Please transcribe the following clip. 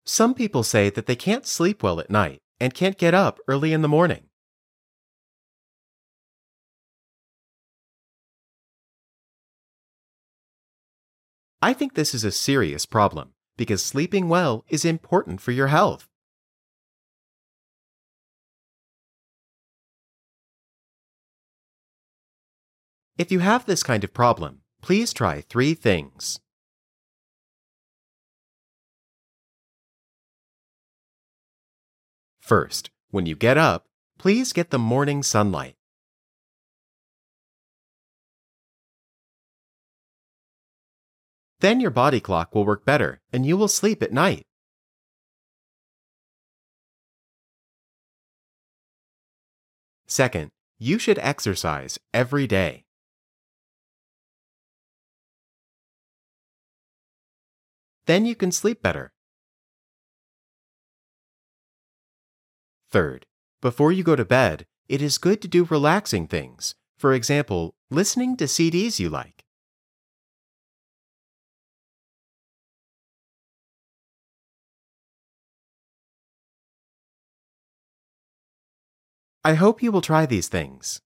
Some people say that they can't sleep well at night and can't get up early in the morning. I think this is a serious problem because sleeping well is important for your health. If you have this kind of problem, please try three things. First, when you get up, please get the morning sunlight. Then your body clock will work better and you will sleep at night. Second, you should exercise every day. Then you can sleep better. Third, before you go to bed, it is good to do relaxing things. For example, listening to CDs you like. I hope you will try these things.